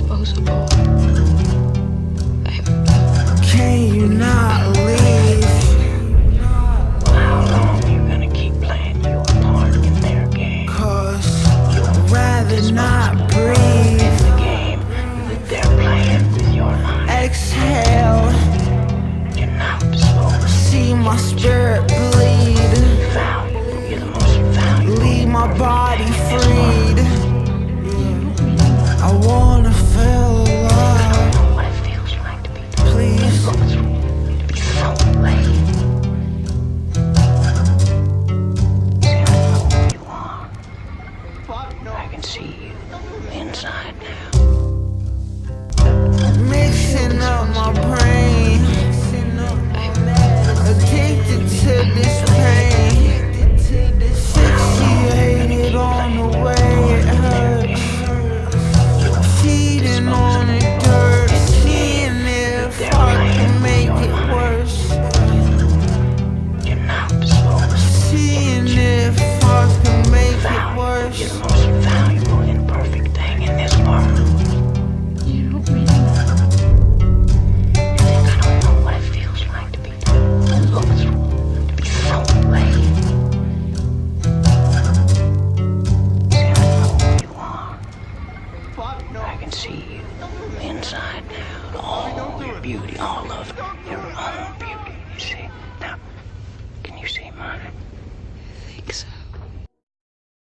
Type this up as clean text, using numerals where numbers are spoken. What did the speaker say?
disposable. Can you not leave? How long are you gonna keep playing your part in their game? 'Cause I'd rather not breathe. In the game that they're playing with your life. Exhale, You're not disposable. see my spirit bleed. Valuable. You're the most valuable. Leave my body freed. I wanna feel alive. What it feels like to be Please, to be so late. See, I know who you are. I can see you inside now. mixing up my brain. Addicted to this pain. Fixated on the way it hurts. Feeding on the dirt. Seeing if I can make it worse. You're not disposable. Seeing if I can make it worse. You're the most valuable and perfect thing in this world. You don't really know. You think I don't know what it feels like to be looked through, to be so late. See, I know who you are. I can see you inside now. All your beauty, all of your own beauty.